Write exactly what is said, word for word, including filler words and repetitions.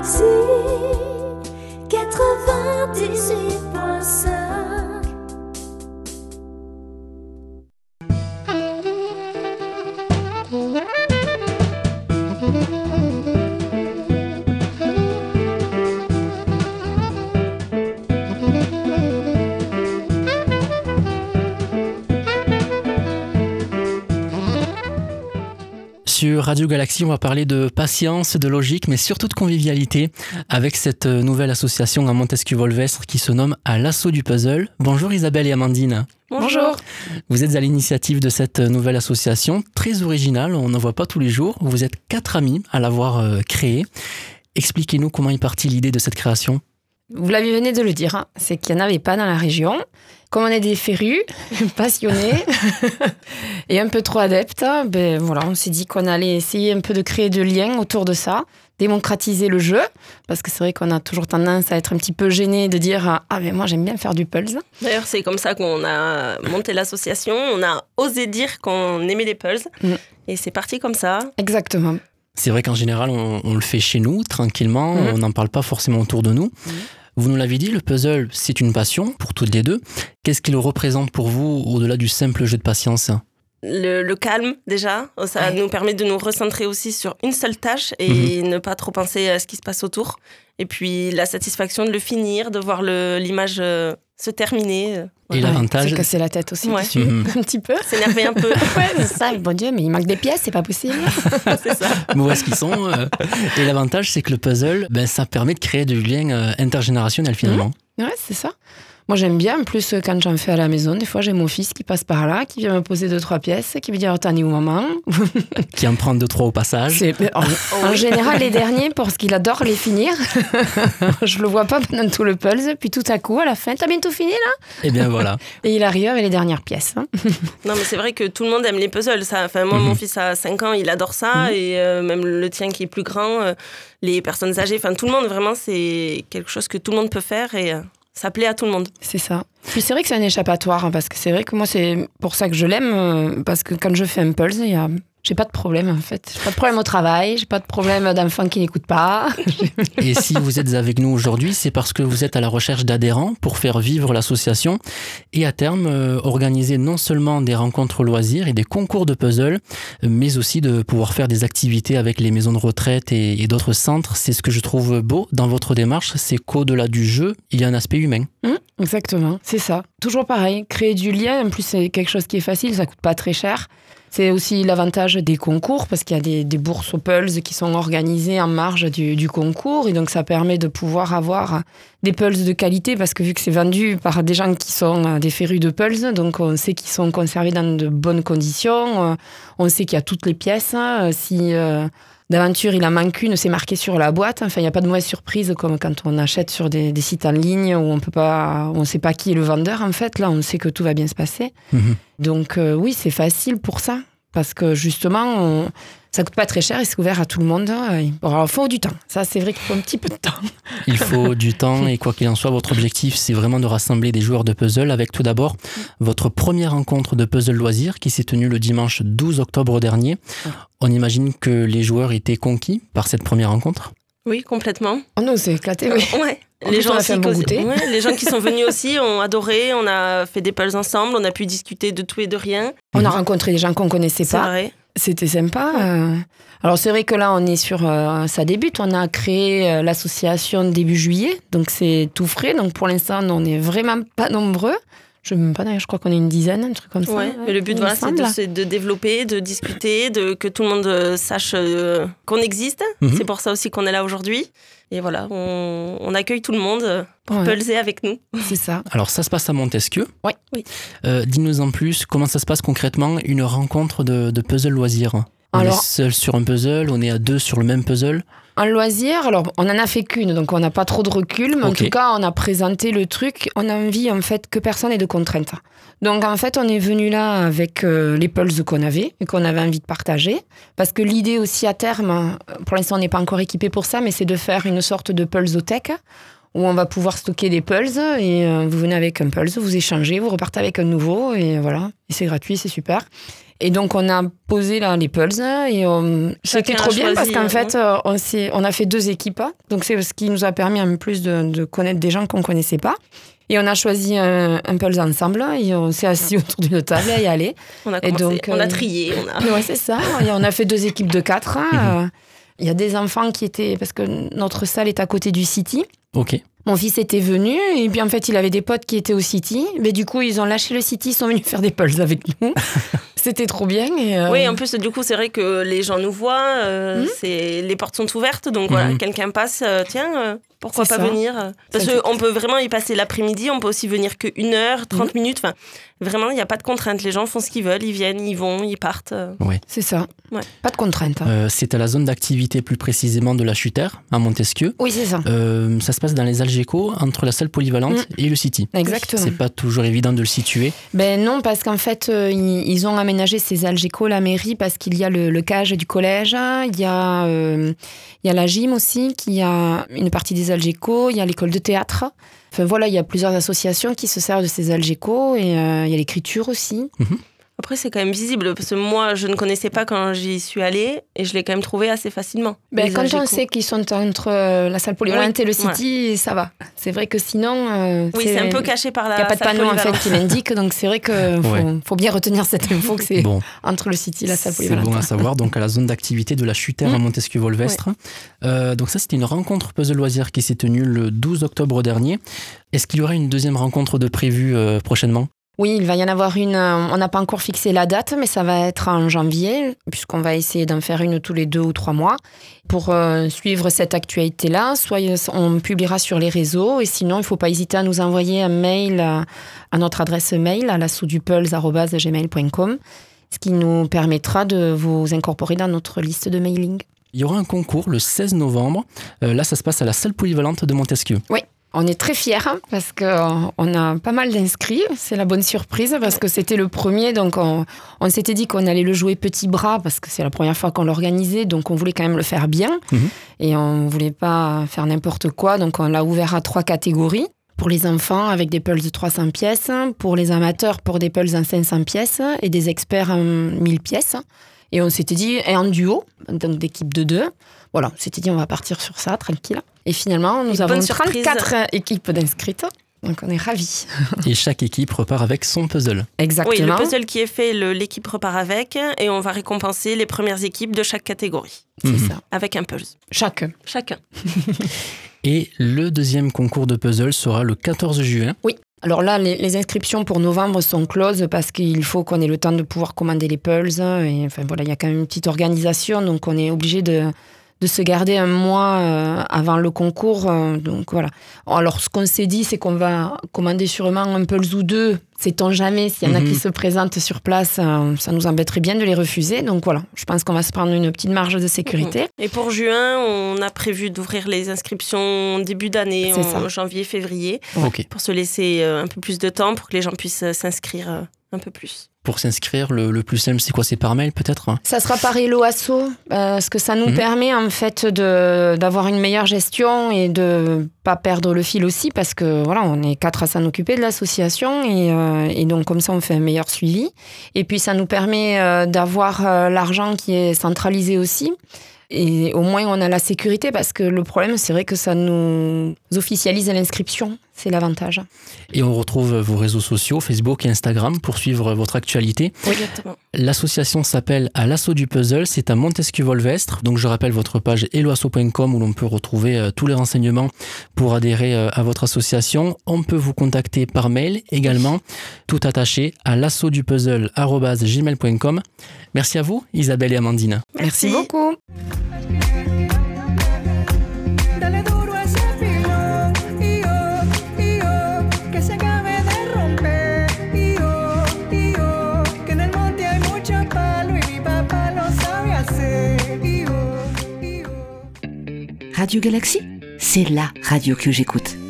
Galaxy quatre-vingt-dix-huit point cinq. Sur Radio Galaxy, on va parler de patience, de logique, mais surtout de convivialité avec cette nouvelle association à Montesquieu-Volvestre qui se nomme À l'assaut du puzzle. Bonjour Isabelle et Amandine. Bonjour. Vous êtes à l'initiative de cette nouvelle association, très originale, on n'en voit pas tous les jours. Vous êtes quatre amis à l'avoir euh, créée. Expliquez-nous comment est partie l'idée de cette création. Vous l'avez venez de le dire, hein, c'est qu'il n'y en avait pas dans la région. Comme on est des férus, passionnés et un peu trop adeptes, ben voilà, on s'est dit qu'on allait essayer un peu de créer de liens autour de ça, démocratiser le jeu, parce que c'est vrai qu'on a toujours tendance à être un petit peu gêné de dire « Ah, mais moi j'aime bien faire du puzzle ». D'ailleurs, c'est comme ça qu'on a monté l'association, on a osé dire qu'on aimait les puzzles, mmh. et c'est parti comme ça. Exactement. C'est vrai qu'en général, on, on le fait chez nous, tranquillement, mmh. on n'en parle pas forcément autour de nous. Mmh. Vous nous l'avez dit, le puzzle, c'est une passion pour toutes les deux. Qu'est-ce qu'il représente pour vous au-delà du simple jeu de patience ? Le, le calme, déjà. Ça ouais. nous permet de nous recentrer aussi sur une seule tâche et mmh. ne pas trop penser à ce qui se passe autour. Et puis la satisfaction de le finir, de voir le, l'image euh, se terminer. Euh, et voilà. L'avantage... Se casser la tête aussi ouais. dessus, mmh. un petit peu. S'énerver un peu. Ouais, c'est ça. Bon Dieu, mais il manque des pièces, c'est pas possible. C'est ça. Où est-ce qu'ils sont euh... Et l'avantage, c'est que le puzzle, ben, ça permet de créer du lien euh, intergénérationnel finalement. Mmh. Ouais, c'est ça. Moi, j'aime bien. En plus, quand j'en fais à la maison, des fois, j'ai mon fils qui passe par là, qui vient me poser deux, trois pièces, qui me dit « Oh, t'en es où, maman ?» Qui en prend deux, trois au passage. C'est, en, en général, les derniers, parce qu'il adore les finir. Je le vois pas pendant tout le puzzle. Puis tout à coup, à la fin, « T'as bientôt fini, là ?» Et bien voilà. Et il arrive avec les dernières pièces. Hein. Non, mais c'est vrai que tout le monde aime les puzzles. Ça. Enfin, moi, mm-hmm. mon fils a cinq ans, il adore ça. Mm-hmm. Et euh, même le tien qui est plus grand, euh, les personnes âgées, enfin, tout le monde, vraiment, c'est quelque chose que tout le monde peut faire. Et... Euh... ça plaît à tout le monde. C'est ça. Puis c'est vrai que c'est un échappatoire, hein, parce que c'est vrai que moi, c'est pour ça que je l'aime, euh, parce que quand je fais un puzzle, il y a... j'ai pas de problème, en fait. J'ai pas de problème au travail, j'ai pas de problème d'enfants qui n'écoutent pas. Et si vous êtes avec nous aujourd'hui, c'est parce que vous êtes à la recherche d'adhérents pour faire vivre l'association et à terme, euh, organiser non seulement des rencontres loisirs et des concours de puzzle, mais aussi de pouvoir faire des activités avec les maisons de retraite et, et d'autres centres. C'est ce que je trouve beau dans votre démarche, c'est qu'au-delà du jeu, il y a un aspect humain. Mmh, exactement, c'est ça. Toujours pareil, créer du lien, en plus c'est quelque chose qui est facile, ça coûte pas très cher. C'est aussi l'avantage des concours, parce qu'il y a des, des bourses aux pulses qui sont organisées en marge du, du concours. Et donc, ça permet de pouvoir avoir des pulses de qualité, parce que vu que c'est vendu par des gens qui sont des férus de pulses, donc on sait qu'ils sont conservés dans de bonnes conditions. On sait qu'il y a toutes les pièces. Si euh, d'aventure il en manque une, c'est marqué sur la boîte. Enfin, il n'y a pas de mauvaise surprise, comme quand on achète sur des, des sites en ligne où on peut pas, on ne sait pas qui est le vendeur, en fait. Là, on sait que tout va bien se passer. Mmh. Donc euh, oui, c'est facile pour ça, parce que justement, on... ça coûte pas très cher et c'est ouvert à tout le monde. Alors, il faut du temps. Ça, c'est vrai qu'il faut un petit peu de temps. Il faut du temps et quoi qu'il en soit, votre objectif, c'est vraiment de rassembler des joueurs de puzzle avec tout d'abord votre première rencontre de puzzle loisir qui s'est tenue le dimanche douze octobre dernier. On imagine que les joueurs étaient conquis par cette première rencontre. Oui, complètement. Oh non, c'est éclaté, oui. Euh, ouais. Les gens, aussi, bon ouais, les gens qui sont venus aussi ont adoré, on a fait des puzzles ensemble, on a pu discuter de tout et de rien. On mmh. a rencontré des gens qu'on ne connaissait c'est pas. Vrai. C'était sympa. Euh... Alors c'est vrai que là, on est sur... Euh, ça débute, on a créé euh, l'association début juillet, donc c'est tout frais. Donc pour l'instant, on n'est vraiment pas nombreux. Je ne sais même pas, d'ailleurs, je crois qu'on est une dizaine, un truc comme ça. Ouais, mais le but, voilà, c'est de, c'est de développer, de discuter, de, que tout le monde sache euh, qu'on existe. Mm-hmm. C'est pour ça aussi qu'on est là aujourd'hui. Et voilà, on, on accueille tout le monde pour ouais. pulser avec nous. C'est ça. Alors, ça se passe à Montesquieu. Oui. oui. Euh, dis-nous en plus, comment ça se passe concrètement, une rencontre de, de puzzle loisir ? On alors, est seul sur un puzzle, on est à deux sur le même puzzle. En loisir, alors on n'en a fait qu'une, donc on n'a pas trop de recul, mais okay. en tout cas on a présenté le truc. On a envie en fait que personne n'ait de contraintes. Donc en fait on est venu là avec euh, les pulses qu'on avait et qu'on avait envie de partager, parce que l'idée aussi à terme, pour l'instant on n'est pas encore équipé pour ça, mais c'est de faire une sorte de pulsothèque où on va pouvoir stocker des pulses et euh, vous venez avec un pulse, vous échangez, vous repartez avec un nouveau et voilà, et c'est gratuit, c'est super. Et donc, on a posé là, les puzzles et on... c'était trop bien parce qu'en fait, euh, on, s'est... on a fait deux équipes. Donc, c'est ce qui nous a permis en plus de, de connaître des gens qu'on ne connaissait pas. Et on a choisi un, un puzzle ensemble et on s'est assis autour d'une table à y aller. On a, et commencé, donc, on a euh... trié. On a... Ouais, c'est ça. Et on a fait deux équipes de quatre. Il mm-hmm. euh, y a des enfants qui étaient... Parce que notre salle est à côté du City. Ok. Mon fils était venu et puis en fait il avait des potes qui étaient au City, mais du coup ils ont lâché le City, ils sont venus faire des puzzles avec nous. C'était trop bien. Et euh... Oui, en plus du coup c'est vrai que les gens nous voient, euh, mmh. c'est... les portes sont ouvertes, donc mmh. voilà, quelqu'un passe, euh, tiens, euh, pourquoi c'est pas ça. venir Parce qu'on peut vraiment y passer l'après-midi, on peut aussi venir que une heure, trente mmh. minutes, enfin vraiment il n'y a pas de contrainte, les gens font ce qu'ils veulent, ils viennent, ils vont, ils partent. Ouais. C'est ça, ouais. Pas de contrainte. Euh, c'est à la zone d'activité plus précisément de la Chutère, à Montesquieu. Oui, c'est ça. Euh, ça se passe dans les Algeco, entre la salle polyvalente mmh. et le City. Exactement. C'est pas toujours évident de le situer. Ben non, parce qu'en fait, euh, ils, ils ont aménagé ces Algeco, la mairie, parce qu'il y a le, le cage du collège, il y a, euh, il y a la gym aussi, qui a une partie des Algeco, il y a l'école de théâtre. Enfin voilà, il y a plusieurs associations qui se servent de ces Algeco et euh, il y a l'écriture aussi. Mmh. Après, c'est quand même visible, parce que moi, je ne connaissais pas quand j'y suis allée, et je l'ai quand même trouvé assez facilement. Ben, quand Algeco. On sait qu'ils sont entre la salle polyvalente oui, et le City, ouais. ça va. C'est vrai que sinon... Euh, oui, c'est... c'est un peu caché par la salle polyvalente. Il n'y a pas de panneau en fait, qui l'indique, donc c'est vrai qu'il faut, ouais. faut bien retenir cette info que c'est bon. Entre le City et la salle polyvalente. C'est bon à savoir, donc à la zone d'activité de la Chutère mmh. à Montesquieu-Volvestre. Ouais. Euh, donc ça, c'était une rencontre puzzle loisirs qui s'est tenue le douze octobre dernier. Est-ce qu'il y aura une deuxième rencontre de prévue euh, prochainement ? Oui, il va y en avoir une, on n'a pas encore fixé la date, mais ça va être en janvier, puisqu'on va essayer d'en faire une tous les deux ou trois mois. Pour euh, suivre cette actualité-là, soit on publiera sur les réseaux, et sinon, il ne faut pas hésiter à nous envoyer un mail à, à notre adresse mail, à lassaudupulse arobase gmail point com, ce qui nous permettra de vous incorporer dans notre liste de mailing. Il y aura un concours le seize novembre. Euh, là, ça se passe à la salle polyvalente de Montesquieu. Oui. On est très fiers parce qu'on a pas mal d'inscrits. C'est la bonne surprise parce que c'était le premier. Donc, on, on s'était dit qu'on allait le jouer petit bras parce que c'est la première fois qu'on l'organisait. Donc, on voulait quand même le faire bien. Mmh. Et on ne voulait pas faire n'importe quoi. Donc, on l'a ouvert à trois catégories. Pour les enfants, avec des pulses de trois cents pièces. Pour les amateurs, pour des pulses en cinq cents pièces. Et des experts en mille pièces. Et on s'était dit, et en duo, donc d'équipe de deux. Voilà, on s'était dit, on va partir sur ça, tranquille. Et finalement, nous et avons trente-quatre équipes d'inscrites. Donc, on est ravis. Et chaque équipe repart avec son puzzle. Exactement. Oui, le puzzle qui est fait, le, l'équipe repart avec. Et on va récompenser les premières équipes de chaque catégorie. C'est mmh. ça. Avec un puzzle. Chacun. Chacun. Et le deuxième concours de puzzle sera le quatorze juin. Oui. Alors là, les, les inscriptions pour novembre sont closes parce qu'il faut qu'on ait le temps de pouvoir commander les pulses. Et enfin, voilà, il y a quand même une petite organisation, donc on est obligé de, de se garder un mois euh, avant le concours. Euh, donc voilà. Alors, ce qu'on s'est dit, c'est qu'on va commander sûrement un pulse ou deux. Sait-on jamais, s'il y en a mm-hmm. qui se présentent sur place, euh, ça nous embêterait bien de les refuser. Donc voilà, je pense qu'on va se prendre une petite marge de sécurité. Et pour juin, on a prévu d'ouvrir les inscriptions début d'année, c'est en ça. janvier, février, okay. pour se laisser euh, un peu plus de temps, pour que les gens puissent euh, s'inscrire euh, un peu plus. Pour s'inscrire, le, le plus simple, c'est quoi ? C'est par mail peut-être ? Ça sera par Hello Asso, euh, parce que ça nous mmh. permet en fait de, d'avoir une meilleure gestion et de pas perdre le fil aussi, parce que voilà, on est quatre à s'en occuper de l'association et, euh, et donc comme ça on fait un meilleur suivi. Et puis ça nous permet euh, d'avoir euh, l'argent qui est centralisé aussi. Et au moins, on a la sécurité parce que le problème, c'est vrai que ça nous officialise à l'inscription. C'est l'avantage. Et on retrouve vos réseaux sociaux, Facebook et Instagram, pour suivre votre actualité. Oui, exactement. L'association s'appelle À l'assaut du puzzle. C'est à Montesquieu-Volvestre. Donc, je rappelle votre page hello asso point com où l'on peut retrouver euh, tous les renseignements pour adhérer euh, à votre association. On peut vous contacter par mail également, tout attaché à l'assaut du puzzle arobase gmail point com. Merci à vous, Isabelle et Amandine. Merci, Merci beaucoup. Radio Galaxy, c'est la radio que j'écoute.